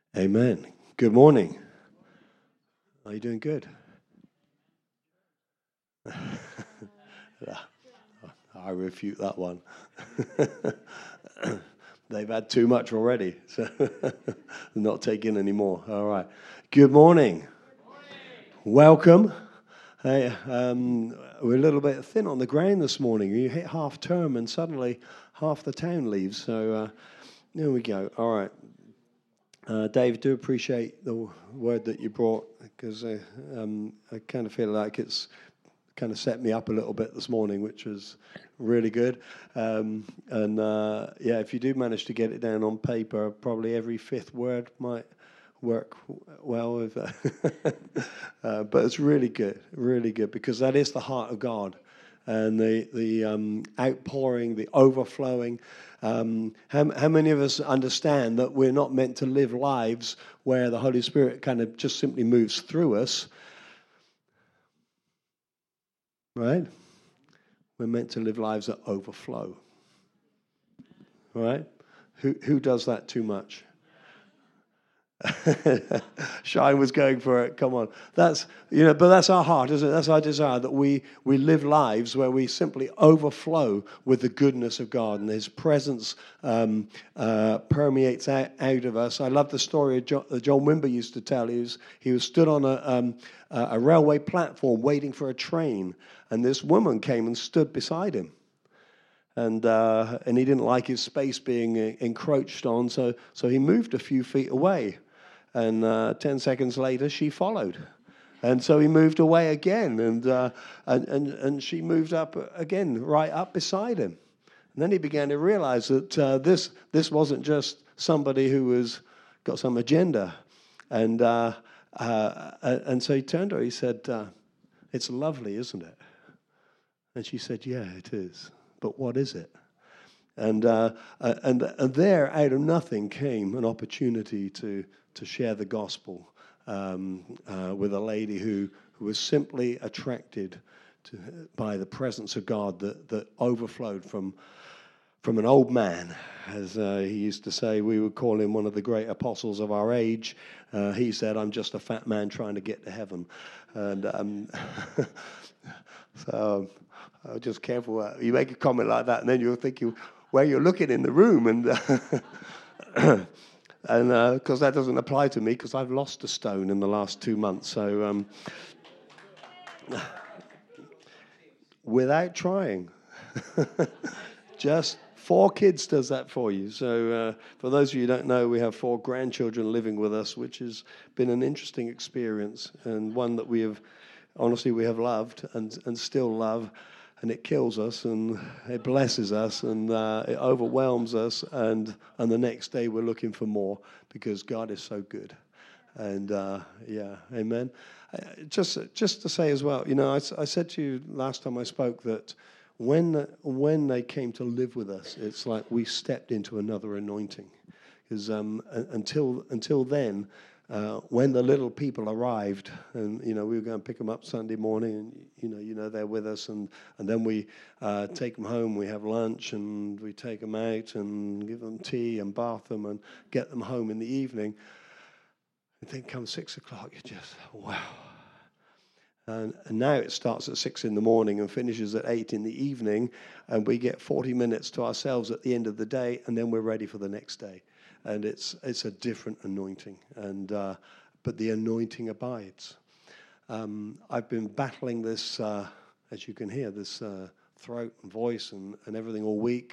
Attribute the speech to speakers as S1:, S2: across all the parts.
S1: Amen. Good morning. Are you doing good? Yeah, I refute that one. They've had too much already, so they're not taking any more. All right. Good morning. Welcome. Hey, we're a little bit thin on the ground this morning. You hit half term and suddenly half the town leaves. So there we go. All right. Dave, do appreciate the word that you brought because I kind of feel like it's kind of set me up a little bit this morning, which was really good. Yeah, if you do manage to get it down on paper, probably every fifth word might work well with but it's really good because that is the heart of God and the outpouring, the overflowing. How many of us understand that we're not meant to live lives where the Holy Spirit kind of just simply moves through us, right? We're meant to live lives that overflow, right? Who does that too much? Shine was going for it. Come on, but that's our heart, isn't it? That's our desire that we live lives where we simply overflow with the goodness of God and His presence permeates out of us. I love the story of John Wimber used to tell. He was stood on a railway platform waiting for a train, and this woman came and stood beside him. And he didn't like his space being encroached on, so he moved a few feet away. And 10 seconds later, she followed. And so he moved away again, and she moved up again, right up beside him. And then he began to realize that this wasn't just somebody who was got some agenda. And so he turned to her, he said, "It's lovely, isn't it?" And she said, "Yeah, it is. But what is it?" And there, out of nothing, came an opportunity to share the gospel with a lady who was simply attracted by the presence of God that overflowed from an old man. As he used to say, we would call him one of the great apostles of our age. He said, "I'm just a fat man trying to get to heaven." And so just careful. You make a comment like that, and then you'll think where you're looking in the room, and because that doesn't apply to me, because I've lost a stone in the last 2 months. So without trying, just 4 kids does that for you. So for those of you who don't know, we have 4 grandchildren living with us, which has been an interesting experience and one that we have loved and still love. And it kills us, and it blesses us, and it overwhelms us, and the next day we're looking for more because God is so good. And amen. Just to say as well, I said to you last time I spoke that when they came to live with us, it's like we stepped into another anointing. Because until then, when the little people arrived, and we were going to pick them up Sunday morning, and they're with us, and then we take them home. We have lunch, and we take them out and give them tea and bath them and get them home in the evening. And then come 6 o'clock, you just wow. And now it starts at 6 in the morning and finishes at 8 in the evening, and we get 40 minutes to ourselves at the end of the day, and then we're ready for the next day. And it's a different anointing, but the anointing abides. I've been battling this, as you can hear, this throat and voice and everything all week,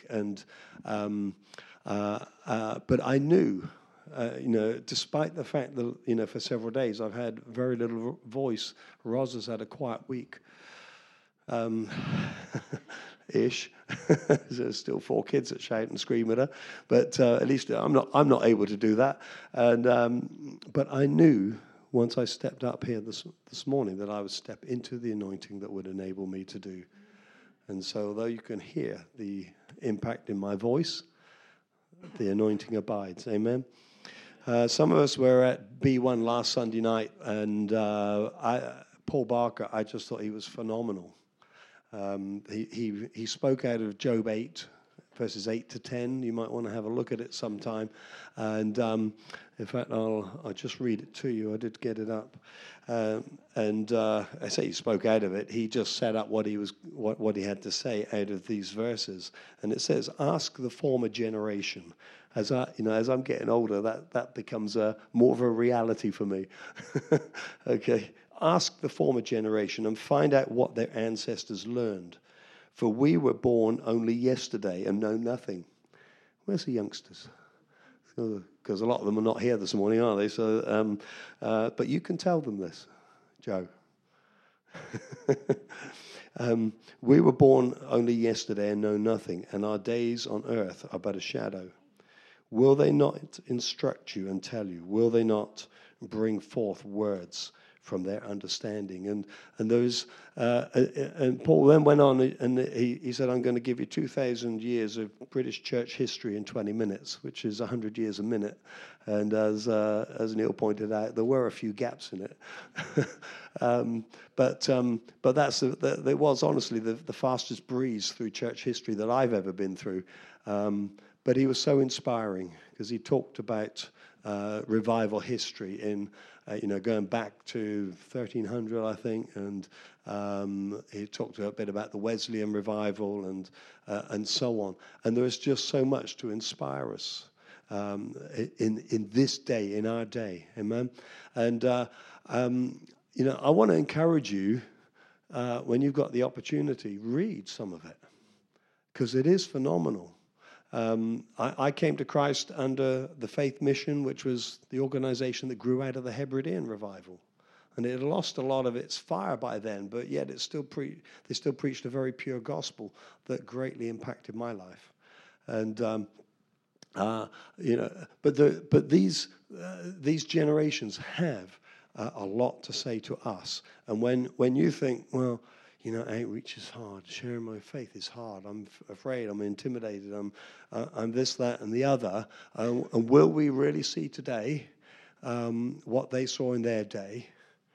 S1: but I knew, despite the fact that for several days I've had very little voice. Roz has had a quiet week. Ish. There's still 4 kids that shout and scream at her, but at least I'm not able to do that. And but I knew once I stepped up here this morning that I would step into the anointing that would enable me to do. And so, although you can hear the impact in my voice, the anointing abides. Amen. Some of us were at B1 last Sunday night, and Paul Barker, I just thought he was phenomenal. He spoke out of Job 8, verses 8 to 10. You might want to have a look at it sometime. And in fact, I'll just read it to you. I did get it up. I say he spoke out of it. He just set up what he had to say out of these verses. And it says, "Ask the former generation." As I'm getting older, that becomes more of a reality for me. Okay, ask the former generation and find out what their ancestors learned. For we were born only yesterday and know nothing. Where's the youngsters? Because a lot of them are not here this morning, are they? So, but you can tell them this, Joe. We were born only yesterday and know nothing, and our days on earth are but a shadow. Will they not instruct you and tell you? Will they not bring forth words from their understanding? And Paul then went on and he said, "I'm going to give you 2,000 years of British church history in 20 minutes, which is 100 years a minute." And as Neil pointed out, there were a few gaps in it. But it was honestly the fastest breeze through church history that I've ever been through. But he was so inspiring because he talked about revival history in, going back to 1300, I think, and he talked a bit about the Wesleyan revival and so on. And there is just so much to inspire us in this day, in our day, amen. And I want to encourage you when you've got the opportunity, read some of it because it is phenomenal. I came to Christ under the Faith Mission, which was the organization that grew out of the Hebridean revival. And it had lost a lot of its fire by then, but yet they still preached a very pure gospel that greatly impacted my life. And, but these generations have a lot to say to us. And when you think, well, outreach is hard. Sharing my faith is hard. I'm afraid. I'm intimidated. I'm this, that, and the other. And will we really see today what they saw in their day?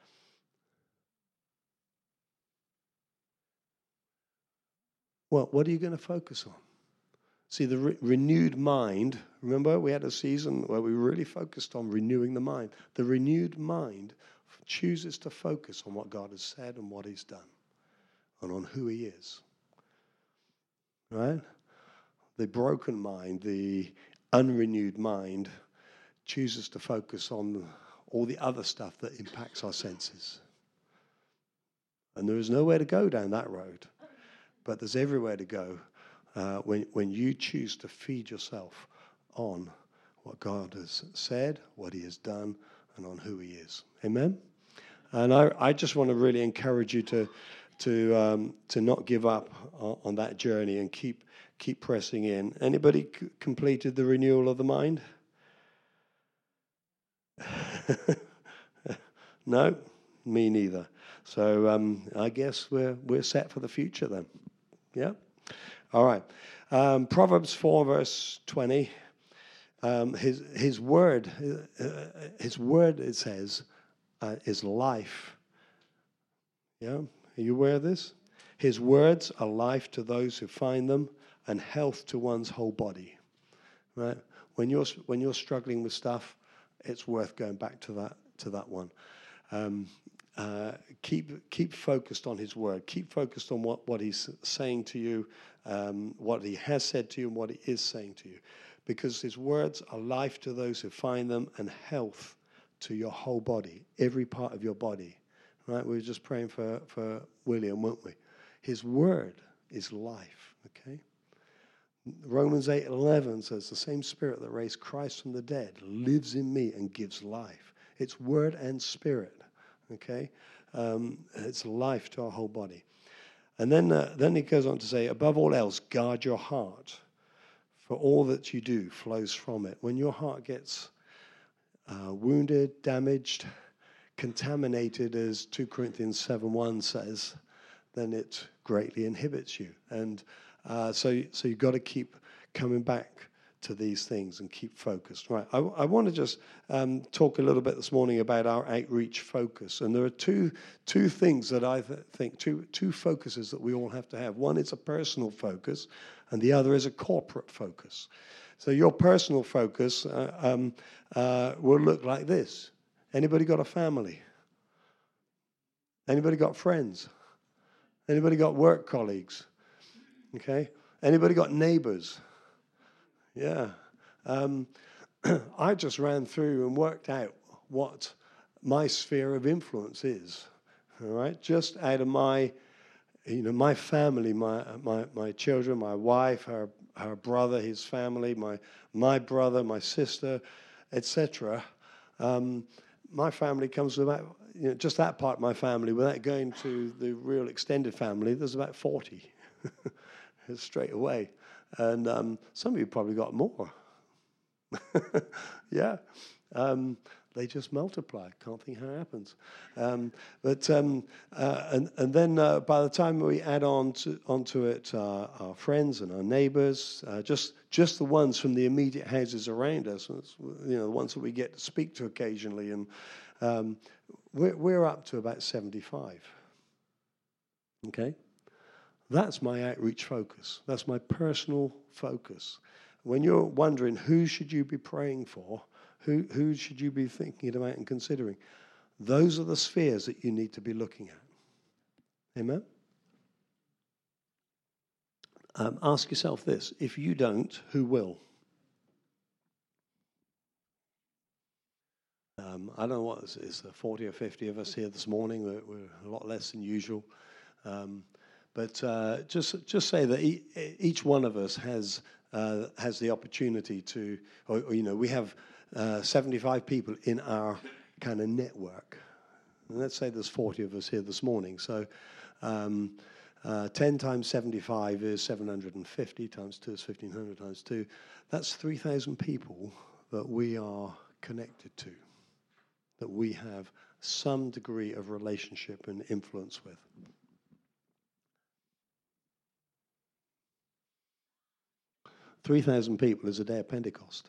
S1: Well, what are you going to focus on? See, the renewed mind. Remember, we had a season where we really focused on renewing the mind. The renewed mind chooses to focus on what God has said and what He's done, and on who He is. Right? The broken mind, the unrenewed mind, chooses to focus on all the other stuff that impacts our senses. And there is nowhere to go down that road, but there's everywhere to go when you choose to feed yourself on what God has said, what He has done, and on who He is. Amen? And I just want to really encourage you to not give up on that journey and keep pressing in. Anybody completed the renewal of the mind? No, me neither. So I guess we're set for the future then. Yeah. All right. Proverbs 4 verse 20. His word. It says is life. Yeah. Are you aware of this? His words are life to those who find them and health to one's whole body. Right? When you're struggling with stuff, it's worth going back to that one. Keep focused on His word. Keep focused on what He's saying to you, what He has said to you, and what He is saying to you, because His words are life to those who find them and health to your whole body, every part of your body. Right? We were just praying for William, weren't we? His word is life. Okay. Romans 8:11 says, "The same Spirit that raised Christ from the dead lives in me and gives life." It's word and spirit. Okay, it's life to our whole body. And then he goes on to say, above all else, guard your heart, for all that you do flows from it. When your heart gets wounded, damaged, contaminated, as 2 Corinthians 7:1 says, then it greatly inhibits you. And so you've got to keep coming back to these things and keep focused. Right, I want to just talk a little bit this morning about our outreach focus. And there are two things that I think, two focuses that we all have to have. One is a personal focus, and the other is a corporate focus. So your personal focus will look like this. Anybody got a family? Anybody got friends? Anybody got work colleagues? Okay. Anybody got neighbors? Yeah. I just ran through and worked out what my sphere of influence is. All right. Just out of my family, my children, my wife, her brother, his family, my brother, my sister, etc. My family comes with about, just that part of my family, without going to the real extended family, there's about 40 straight away. And some of you probably got more. Yeah. They just multiply. Can't think how it happens. And then by the time we add onto it our friends and our neighbors, just the ones from the immediate houses around us, the ones that we get to speak to occasionally, and we're up to about 75. Okay? That's my outreach focus. That's my personal focus. When you're wondering who should you be praying for, who should you be thinking about and considering, those are the spheres that you need to be looking at. Amen? Ask yourself this. If you don't, who will? I don't know what is 40 or 50 of us here this morning. We're a lot less than usual. But just say that each one of us has the opportunity to, we have 75 people in our kind of network. And let's say there's 40 of us here this morning. So 10 times 75 is 750, times 2 is 1,500, times 2. That's 3,000 people that we are connected to, that we have some degree of relationship and influence with. $3,000 people is a day of Pentecost.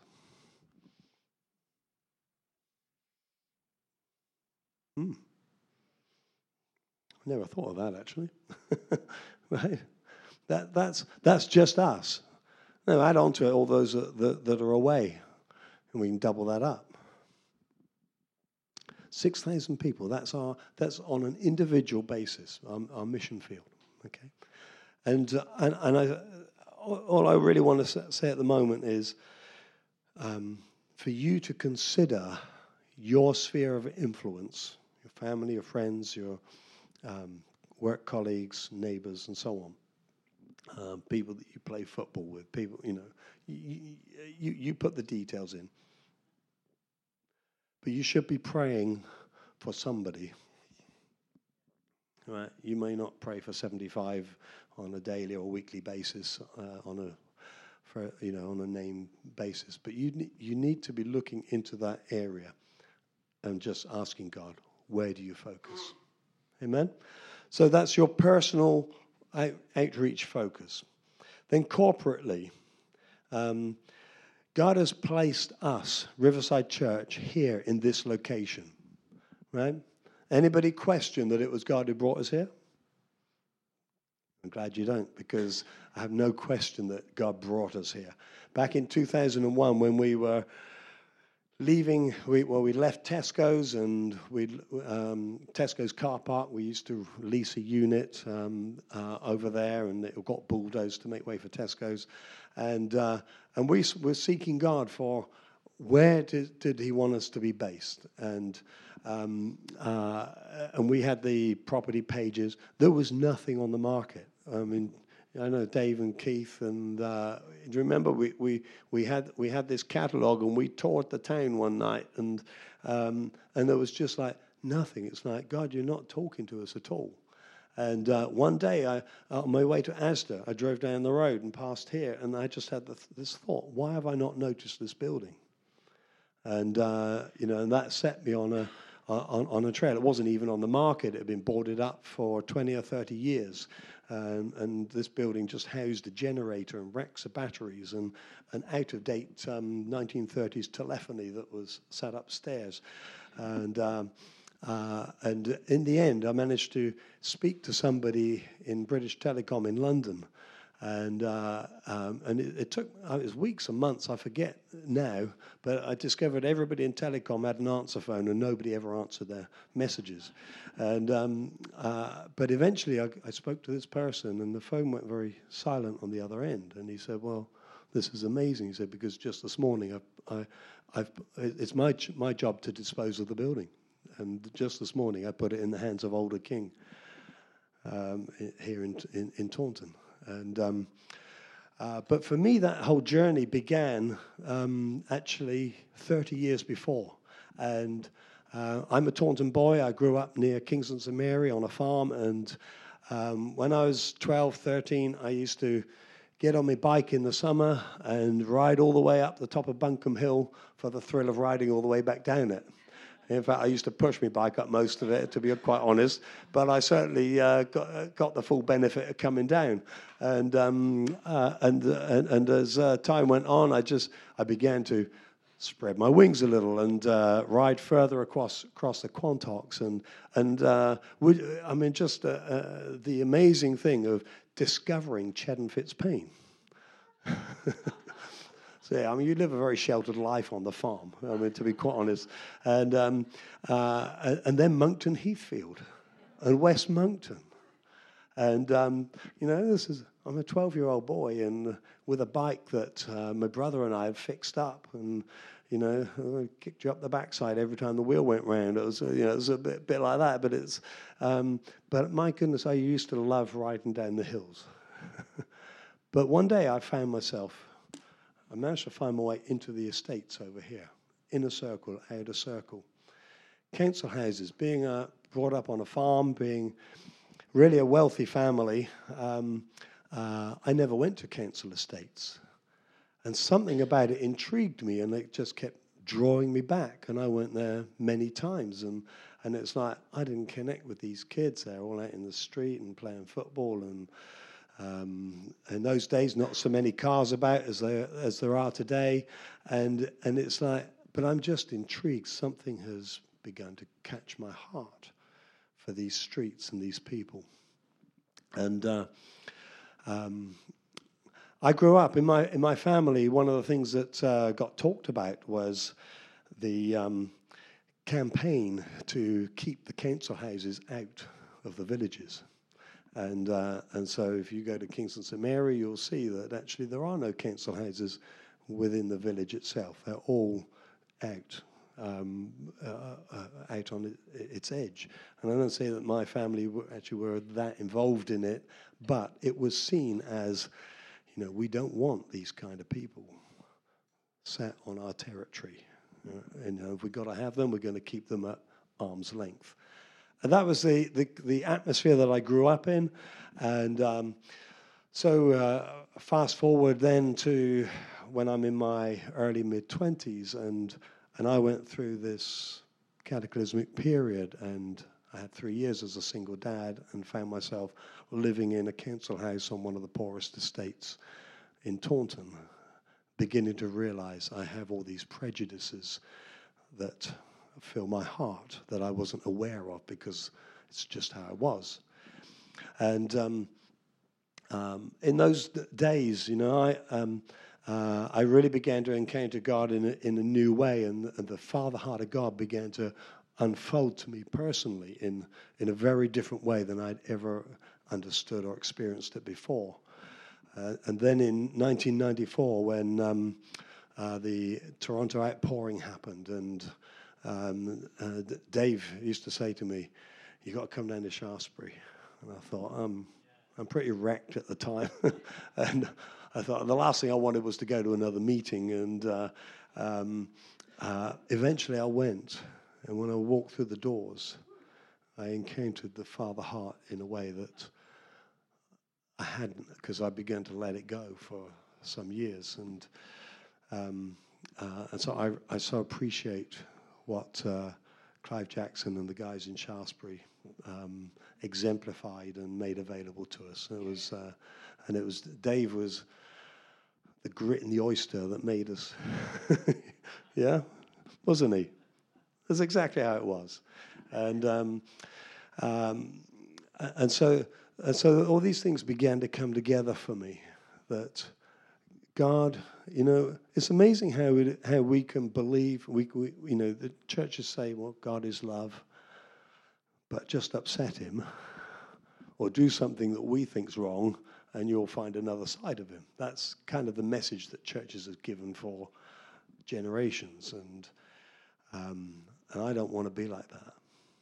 S1: Never thought of that, actually. Right? That's just us. Now add on to it all those that are away, and we can double that up. 6,000 people. That's on an individual basis. Our mission field. Okay, and all I really want to say at the moment is for you to consider your sphere of influence, your family, your friends, your work colleagues, neighbors, and so on. People that you play football with, people, you put the details in. But you should be praying for somebody. Right? You may not pray for 75 on a daily or weekly basis, on a name basis, but you need to be looking into that area and just asking God, where do you focus? Amen? So that's your personal outreach focus. Then corporately, God has placed us, Riverside Church, here in this location. Right? Anybody question that it was God who brought us here? I'm glad you don't, because I have no question that God brought us here. Back in 2001, when we were leaving, we left Tesco's, and Tesco's car park. We used to lease a unit over there, and it got bulldozed to make way for Tesco's. And we were seeking God for where did He want us to be based, and we had the property pages. There was nothing on the market. I mean, I know Dave and Keith, and do you remember we had this catalog, and we toured the town one night, and there was just like nothing. It's like, God, you're not talking to us at all. And one day, on my way to Asda, I drove down the road and passed here, and I just had this thought: why have I not noticed this building? And and that set me on on a trail. It wasn't even on the market. It had been boarded up for 20 or 30 years. And this building just housed a generator and racks of batteries and an out-of-date 1930s telephony that was sat upstairs. And in the end, I managed to speak to somebody in British Telecom in London. And it took, it was weeks and months, I forget now, but I discovered everybody in telecom had an answer phone and nobody ever answered their messages. And but eventually I spoke to this person and the phone went very silent on the other end. And he said, well, this is amazing. He said, because just this morning it's my job to dispose of the building. And just this morning I put it in the hands of Alder King here in Taunton. And but for me, that whole journey began actually 30 years before. And I'm a Taunton boy. I grew up near Kingston St Mary on a farm. And when I was 12, 13, I used to get on my bike in the summer and ride all the way up the top of Buncombe Hill for the thrill of riding all the way back down it. In fact, I used to push my bike up most of it, to be quite honest. But I certainly got the full benefit of coming down. And as time went on, I began to spread my wings a little and ride further across the Quantocks. The amazing thing of discovering Cheddar Fitzpaine. So, yeah, I mean, you live a very sheltered life on the farm, I mean, to be quite honest. And then Monkton Heathfield and West Monkton. And, you know, I'm a 12-year-old boy and with a bike that my brother and I had fixed up. And, you know, I kicked you up the backside every time the wheel went round. It was, you know, it was a bit like that. But but my goodness, I used to love riding down the hills. But one day I managed to find my way into the estates over here, in a circle, out a circle. Council houses, being brought up on a farm, being really a wealthy family, I never went to council estates. And something about it intrigued me, and it just kept drawing me back. And I went there many times, and it's like I didn't connect with these kids. They're all out in the street and playing football, and in those days, not so many cars about as there are today, and it's like, but I'm just intrigued. Something has begun to catch my heart for these streets and these people. And I grew up in my family. One of the things that got talked about was the campaign to keep the council houses out of the villages. And so if you go to Kingston St Mary, you'll see that actually there are no council houses within the village itself. They're all out on its edge. And I don't say that my family were that involved in it, but it was seen as, you know, we don't want these kind of people sat on our territory. And if we've got to have them, we're going to keep them at arm's length. And that was the atmosphere that I grew up in. And so fast forward then to when I'm in my early mid-20s, and I went through this cataclysmic period, and I had 3 years as a single dad and found myself living in a council house on one of the poorest estates in Taunton, beginning to realize I have all these prejudices that fill my heart that I wasn't aware of because it's just how I was. And in those days, you know, I really began to encounter God in a new way, and the Father heart of God began to unfold to me personally in a very different way than I'd ever understood or experienced it before. And then in 1994, when the Toronto outpouring happened, and Dave used to say to me, "You got to come down to Shaftesbury." And I thought, I'm pretty wrecked at the time, and I thought the last thing I wanted was to go to another meeting. And eventually, I went, and when I walked through the doors, I encountered the Father heart in a way that I hadn't, because I began to let it go for some years, and so I so appreciate what Clive Jackson and the guys in Shaftesbury exemplified and made available to us. Dave was the grit in the oyster that made us. Yeah, wasn't he? That's exactly how it was. And so all these things began to come together for me. That God, it's amazing how we can believe. The churches say, well, God is love, but just upset him or do something that we think's wrong, and you'll find another side of him. That's kind of the message that churches have given for generations, and I don't want to be like that.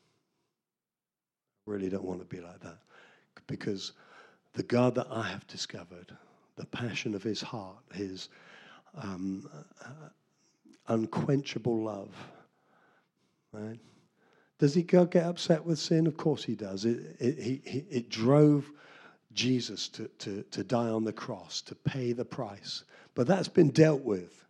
S1: I really don't want to be like that, because the God that I have discovered, the passion of his heart, his unquenchable love, right? Does God get upset with sin? Of course he does. It drove Jesus to die on the cross, to pay the price. But that's been dealt with.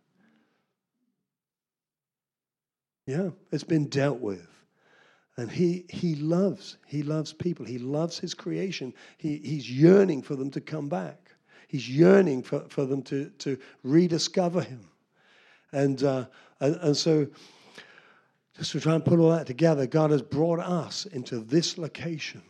S1: Yeah, it's been dealt with. And he loves people. He loves his creation. He's yearning for them to come back. He's yearning for them to rediscover him. And so, just to try and put all that together, God has brought us into this location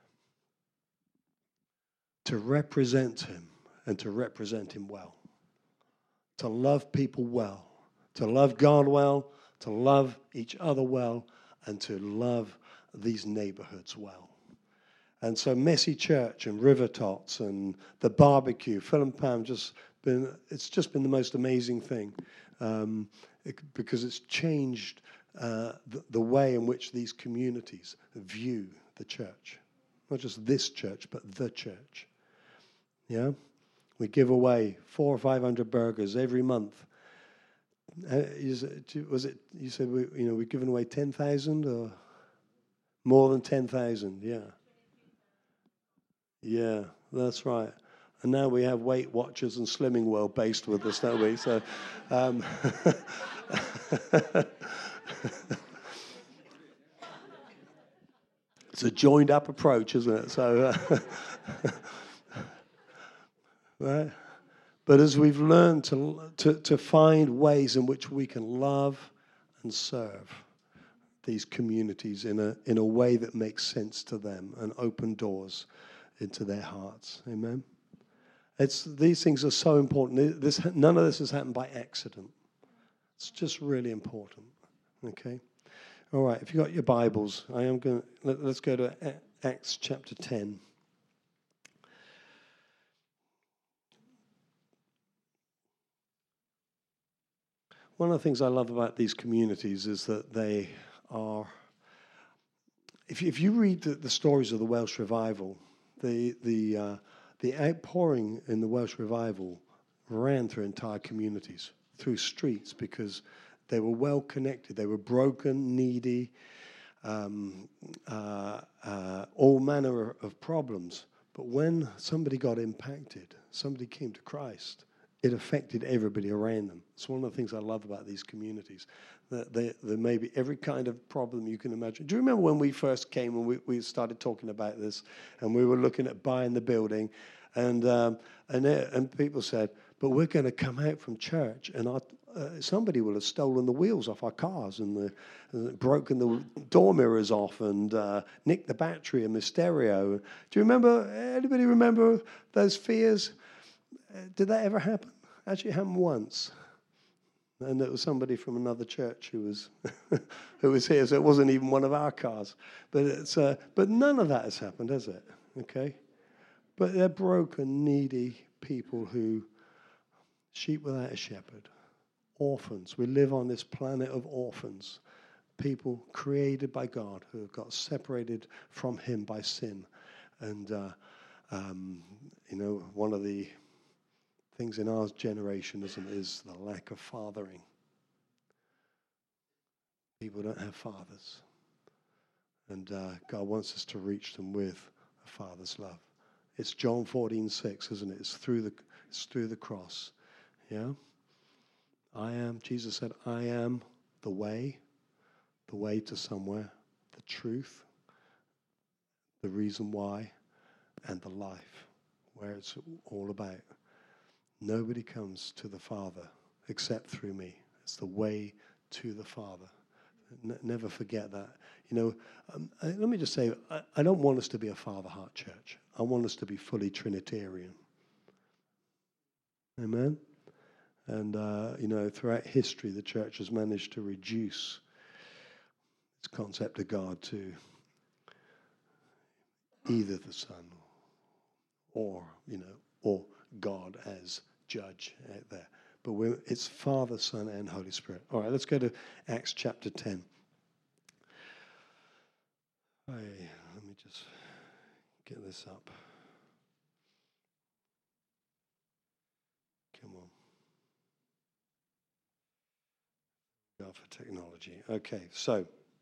S1: to represent him and to represent him well. To love people well. To love God well. To love each other well. And to love these neighborhoods well. And so Messy Church and River Tots and the barbecue, Phil and Pam, it's just been the most amazing thing, because it's changed the way in which these communities view the church. Not just this church, but the church. Yeah? We give away 400 or 500 burgers every month. You said we're giving away 10,000 or more than 10,000? Yeah. Yeah, that's right. And now we have Weight Watchers and Slimming World based with us, don't we? So, it's a joined up approach, isn't it? So, right. But as we've learned to find ways in which we can love and serve these communities in a way that makes sense to them and open doors into their hearts. Amen. These things are so important. None of this has happened by accident. It's just really important. Okay. All right. If you've got your Bibles, let's go to Acts chapter 10. One of the things I love about these communities is that they are. If you read the stories of the Welsh revival, the outpouring in the Welsh revival ran through entire communities, through streets, because they were well connected. They were broken, needy, all manner of problems. But when somebody got impacted, somebody came to Christ, it affected everybody around them. It's one of the things I love about these communities, that there may be every kind of problem you can imagine. Do you remember when we first came and we started talking about this, and we were looking at buying the building, and people said, but we're going to come out from church, and somebody will have stolen the wheels off our cars and broken the door mirrors off and nicked the battery in the stereo. Do you remember, anybody remember those fears? Did that ever happen? Actually, it happened once. And it was somebody from another church who was who was here, so it wasn't even one of our cars. But none of that has happened, has it? Okay? But they're broken, needy people who, sheep without a shepherd, orphans. We live on this planet of orphans, people created by God who have got separated from him by sin. And, one of the things in our generation is the lack of fathering. People don't have fathers. And God wants us to reach them with a father's love. It's John 14:6, isn't it? It's through the cross. Yeah? Jesus said, I am the way, the way to somewhere, the truth, the reason why, and the life, where it's all about. Nobody comes to the Father except through me. It's the way to the Father. Never forget that. Let me just say, I don't want us to be a Father Heart church. I want us to be fully Trinitarian. Amen? And, throughout history, the church has managed to reduce its concept of God to either the Son or God as judge out there. But it's Father, Son, and Holy Spirit. All right, let's go to Acts chapter 10. Let me just get this up. Come on. God for technology. Okay, so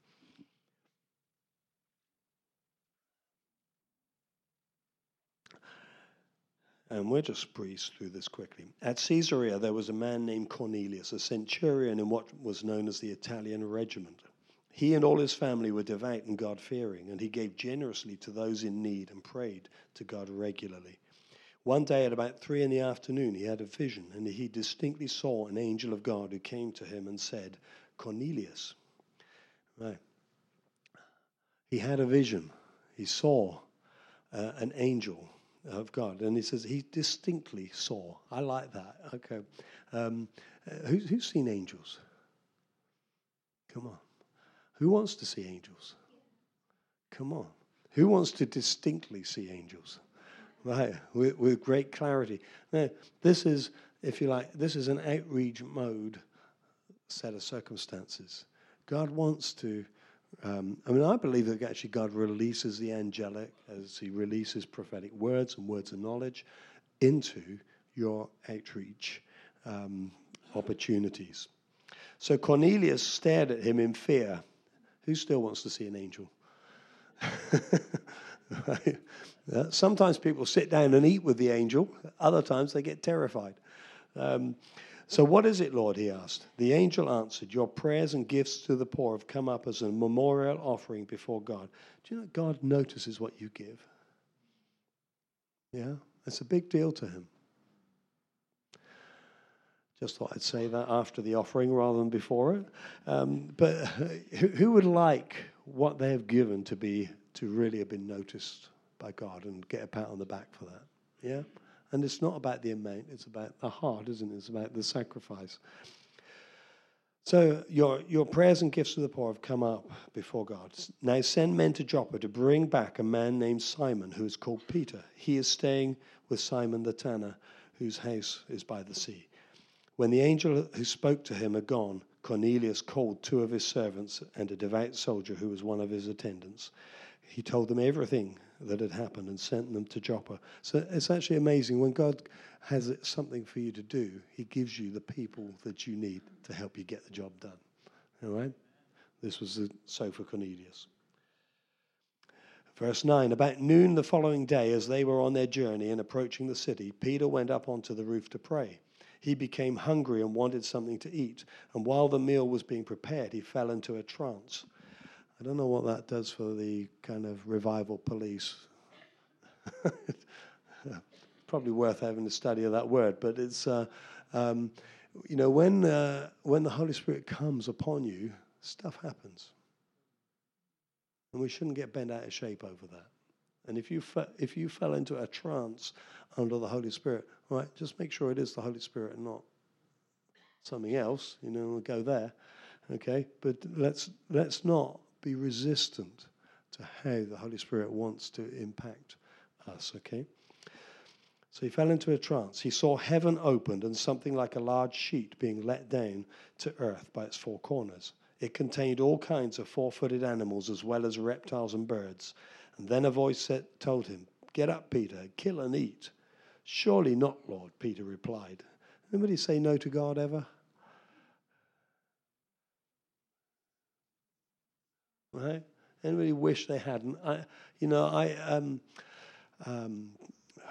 S1: and we'll just breeze through this quickly. At Caesarea, there was a man named Cornelius, a centurion in what was known as the Italian regiment. He and all his family were devout and God-fearing, and he gave generously to those in need and prayed to God regularly. One day at about 3 p.m, he had a vision, and he distinctly saw an angel of God who came to him and said, Cornelius. Right. He had a vision. He saw an angel of God. And he says he distinctly saw. I like that. Okay. Who's seen angels? Come on. Who wants to see angels? Come on. Who wants to distinctly see angels? Right. With great clarity. Now, this is, if you like, this is an outreach mode set of circumstances. God wants to I believe that actually God releases the angelic as he releases prophetic words and words of knowledge into your outreach opportunities. So Cornelius stared at him in fear. Who still wants to see an angel? Right? Sometimes people sit down and eat with the angel. Other times they get terrified. So what is it, Lord, he asked. The angel answered, your prayers and gifts to the poor have come up as a memorial offering before God. Do you know God notices what you give? Yeah, it's a big deal to him. Just thought I'd say that after the offering rather than before it. But who would like what they have given to really have been noticed by God and get a pat on the back for that? Yeah? And it's not about the amount, it's about the heart, isn't it? It's about the sacrifice. So your prayers and gifts to the poor have come up before God. Now send men to Joppa to bring back a man named Simon, who is called Peter. He is staying with Simon the tanner, whose house is by the sea. When the angel who spoke to him had gone, Cornelius called 2 of his servants and a devout soldier who was one of his attendants. He told them everything that had happened and sent them to Joppa. So it's actually amazing. When God has something for you to do, he gives you the people that you need to help you get the job done. All right? This was so for Cornelius. Verse 9, about noon the following day, as they were on their journey and approaching the city, Peter went up onto the roof to pray. He became hungry and wanted something to eat. And while the meal was being prepared, he fell into a trance. I don't know what that does for the kind of revival police. Probably worth having a study of that word. But it's, when the Holy Spirit comes upon you, stuff happens. And we shouldn't get bent out of shape over that. And if you fell into a trance under the Holy Spirit, all right, just make sure it is the Holy Spirit and not something else. We'll go there, okay? But let's not be resistant to how the Holy Spirit wants to impact us, okay? So he fell into a trance. He saw heaven opened and something like a large sheet being let down to earth by its 4 corners. It contained all kinds of 4-footed animals as well as reptiles and birds. And then a voice told him, get up, Peter, kill and eat. Surely not, Lord, Peter replied. Anybody say no to God ever? Right? Anybody wish they hadn't?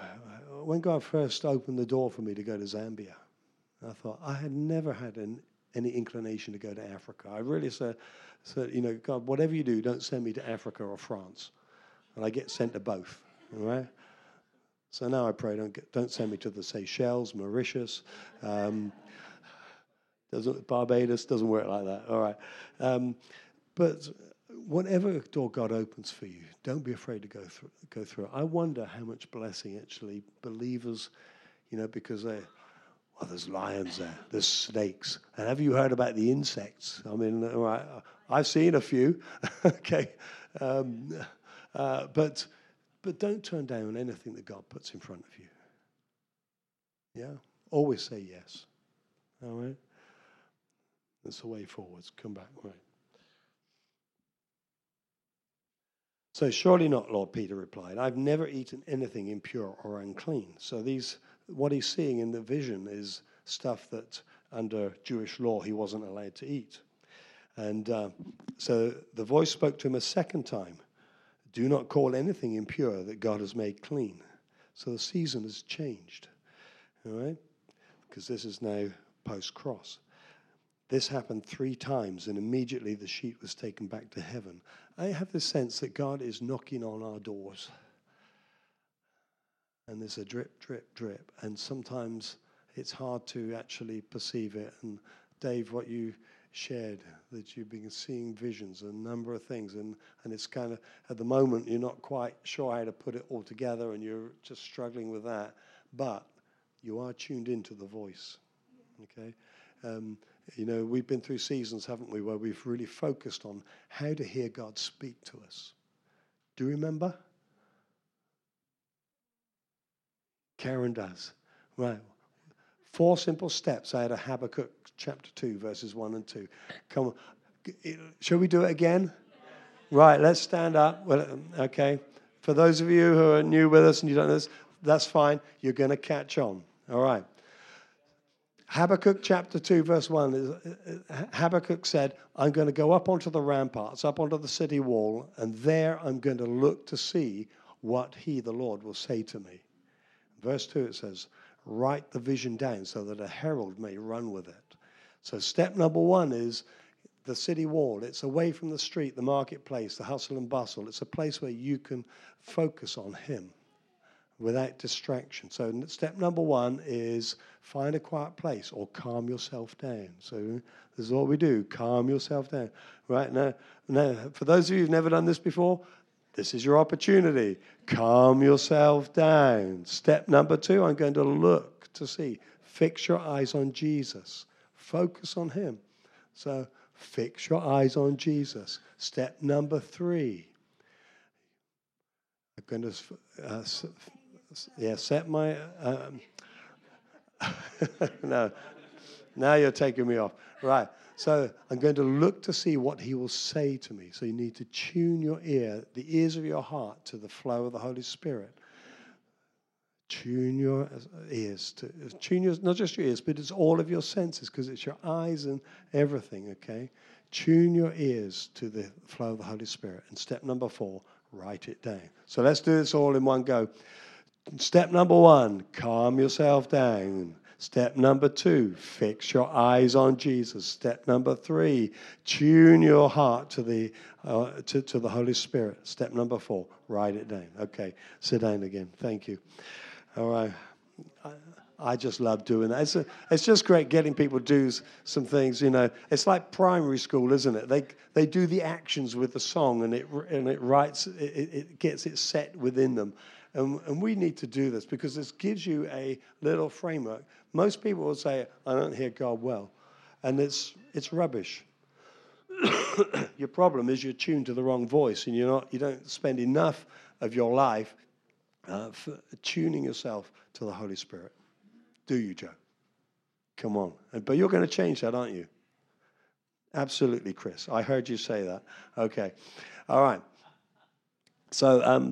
S1: When God first opened the door for me to go to Zambia, I thought I had never had any inclination to go to Africa. I really said, God, whatever you do, don't send me to Africa or France. And I get sent to both, all right? So now I pray, don't send me to the Seychelles, Mauritius, Barbados, doesn't work like that, all right? But whatever door God opens for you, don't be afraid to go through it. I wonder how much blessing actually believers, because there's lions there, there's snakes. And have you heard about the insects? I mean, all right, I've seen a few, okay? But don't turn down anything that God puts in front of you. Yeah? Always say yes. All right? That's the way forwards. Come back, right? So surely not, Lord, Peter replied. I've never eaten anything impure or unclean. So what he's seeing in the vision is stuff that under Jewish law he wasn't allowed to eat. And so the voice spoke to him a second time. Do not call anything impure that God has made clean. So the season has changed, all right? Because this is now post-cross. This happened 3 times, and immediately the sheet was taken back to heaven. I have the sense that God is knocking on our doors. And there's a drip, drip, drip. And sometimes it's hard to actually perceive it. And Dave, what you shared, that you've been seeing visions, a number of things. And it's kind of, at the moment, you're not quite sure how to put it all together, and you're just struggling with that. But you are tuned into the voice, okay? We've been through seasons, haven't we, where we've really focused on how to hear God speak to us. Do you remember? Karen does. Right. 4 simple steps out of Habakkuk chapter 2, verses 1 and 2. Come on. Shall we do it again? Right, let's stand up. Well, okay. For those of you who are new with us and you don't know this, that's fine. You're going to catch on. All right. Habakkuk chapter 2, verse 1, Habakkuk said, I'm going to go up onto the ramparts, up onto the city wall, and there I'm going to look to see what he, the Lord, will say to me. Verse 2, it says, write the vision down so that a herald may run with it. So step number 1 is the city wall. It's away from the street, the marketplace, the hustle and bustle. It's a place where you can focus on him without distraction. So step number 1 is find a quiet place or calm yourself down. So this is what we do, calm yourself down. Right now, for those of you who've never done this before, this is your opportunity. Calm yourself down. Step number 2, I'm going to look to see. Fix your eyes on Jesus. Focus on him. So fix your eyes on Jesus. Step number 3. I'm going to set my... no. Now you're taking me off. Right. So I'm going to look to see what he will say to me. So you need to tune your ear, the ears of your heart, to the flow of the Holy Spirit. Tune your ears. Not just your ears, but it's all of your senses, because it's your eyes and everything, okay? Tune your ears to the flow of the Holy Spirit. And step number 4, write it down. So let's do this all in one go. Step number 1, calm yourself down. Step number 2, fix your eyes on Jesus. Step number 3, tune your heart to the Holy Spirit. Step number 4, write it down. Okay, sit down again. Thank you. All right. I just love doing that. It's just great getting people to do some things, It's like primary school, isn't it? They do the actions with the song, and it writes, it gets it set within them. And we need to do this because this gives you a little framework. Most people will say, I don't hear God well. And it's rubbish. Your problem is you're tuned to the wrong voice, and you don't spend enough of your life for tuning yourself to the Holy Spirit. Do you, Joe? Come on. But you're going to change that, aren't you? Absolutely, Chris. I heard you say that. Okay. All right. So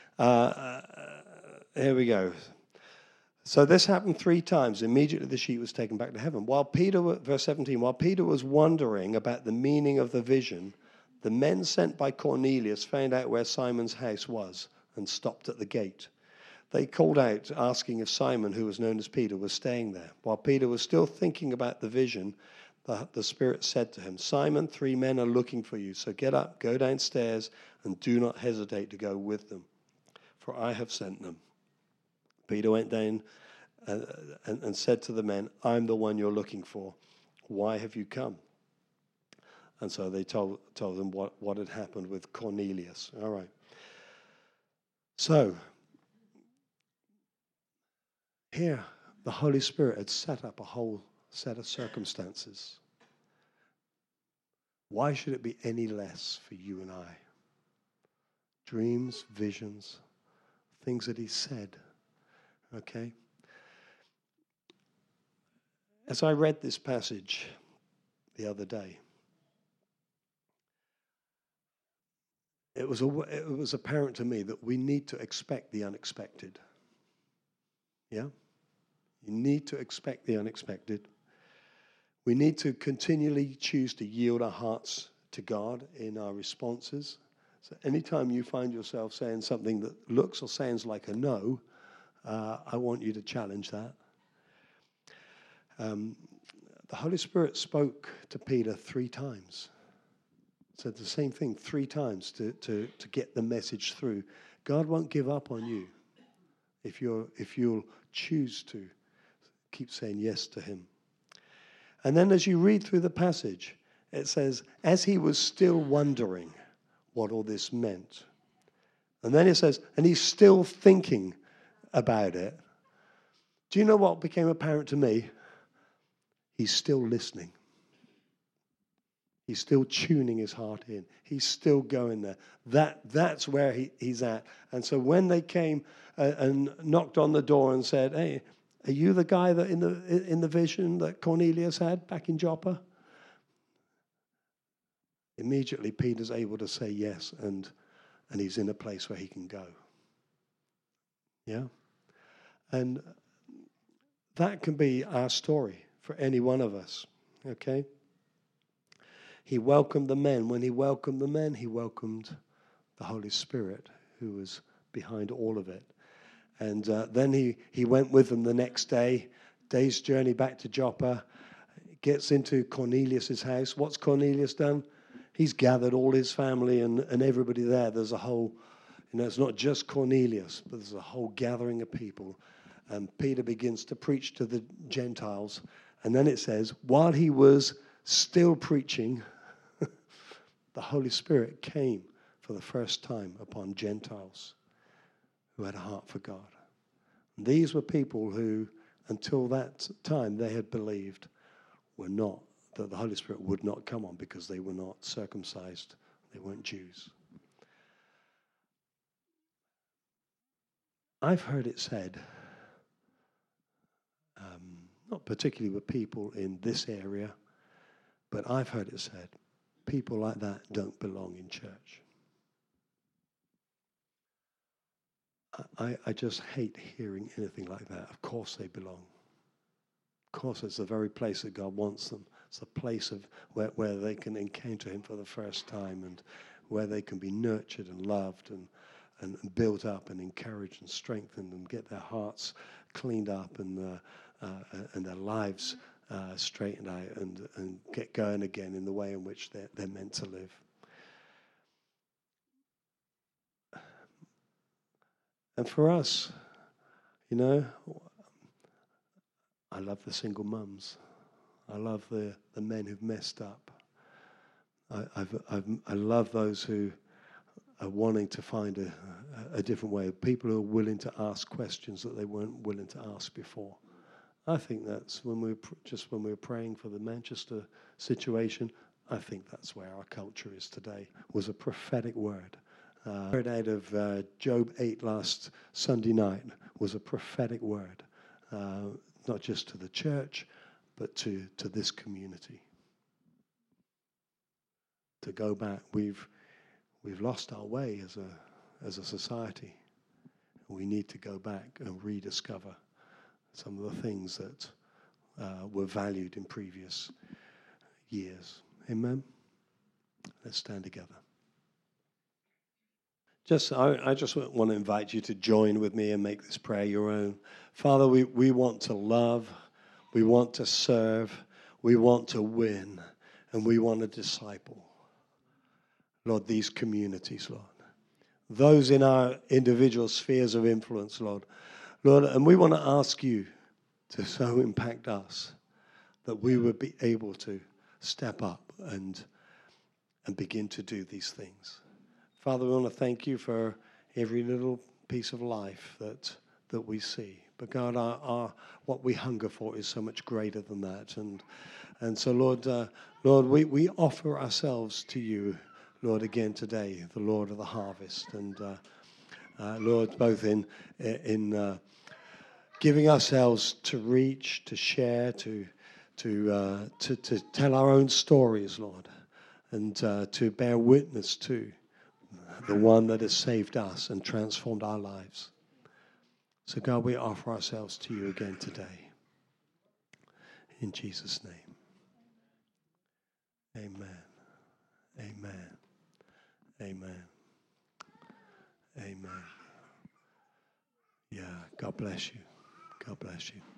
S1: here we go. So this happened 3 times. Immediately the sheet was taken back to heaven. Verse 17, while Peter was wondering about the meaning of the vision, the men sent by Cornelius found out where Simon's house was and stopped at the gate. They called out, asking if Simon, who was known as Peter, was staying there. While Peter was still thinking about the vision, the Spirit said to him, Simon, 3 men are looking for you. So get up, go downstairs, and do not hesitate to go with them, for I have sent them. Peter went down and said to the men, I'm the one you're looking for. Why have you come? And so they told them what had happened with Cornelius. All right. So here, the Holy Spirit had set up a whole set of circumstances. Why should it be any less for you and I? Dreams, visions, things that he said. Okay? As I read this passage the other day, it was apparent to me that we need to expect the unexpected. Yeah? You need to expect the unexpected. We need to continually choose to yield our hearts to God in our responses. So anytime you find yourself saying something that looks or sounds like a no, I want you to challenge that. The Holy Spirit spoke to Peter 3 times. Said the same thing 3 times to get the message through. God won't give up on you if you'll choose to keep saying yes to him. And then as you read through the passage, it says, as he was still wondering what all this meant. And then it says, and he's still thinking about it. Do you know what became apparent to me? He's still listening. He's still tuning his heart in. He's still going there. That's where he's at. And so when they came and knocked on the door and said, hey, are you the guy that in the vision that Cornelius had back in Joppa? Immediately Peter's able to say yes, and he's in a place where he can go. Yeah? And that can be our story for any one of us. Okay? He welcomed the men. When he welcomed the men, he welcomed the Holy Spirit, who was behind all of it. And then he went with them the next day's journey back to Joppa, gets into Cornelius' house. What's Cornelius done? He's gathered all his family and everybody there. There's a whole, it's not just Cornelius, but there's a whole gathering of people. And Peter begins to preach to the Gentiles. And then it says, while he was still preaching, the Holy Spirit came for the first time upon Gentiles who had a heart for God. And these were people who, until that time, they had believed that the Holy Spirit would not come on because they were not circumcised. They weren't Jews. I've heard it said, not particularly with people in this area, but I've heard it said, people like that don't belong in church. I just hate hearing anything like that. Of course they belong. Of course it's the very place that God wants them. It's a place of where they can encounter him for the first time and where they can be nurtured and loved and built up and encouraged and strengthened and get their hearts cleaned up and their lives straightened out and get going again in the way in which they're meant to live. And for us, I love the single mums. I love the men who've messed up. I love those who are wanting to find a different way. People who are willing to ask questions that they weren't willing to ask before. I think that's when we were praying for the Manchester situation. I think that's where our culture is today. Was a prophetic word. Word out of Job 8 last Sunday night was a prophetic word, not just to the church, but to this community. To go back, we've lost our way as a society. We need to go back and rediscover some of the things that were valued in previous years. Amen? Let's stand together. I just want to invite you to join with me and make this prayer your own. Father, we want to love. We want to serve. We want to win, and we want to disciple, Lord, these communities, Lord. Those in our individual spheres of influence, Lord. Lord, and we want to ask you to so impact us that we would be able to step up and begin to do these things. Father, we want to thank you for every little piece of life that we see. But God, what we hunger for is so much greater than that. And so, Lord, we offer ourselves to you, Lord, again today, the Lord of the harvest. And Lord, both in giving ourselves to reach, to share, to tell our own stories, Lord, and to bear witness to the one that has saved us and transformed our lives. So, God, we offer ourselves to you again today. In Jesus' name. Amen. Amen. Amen. Amen. Yeah, God bless you. God bless you.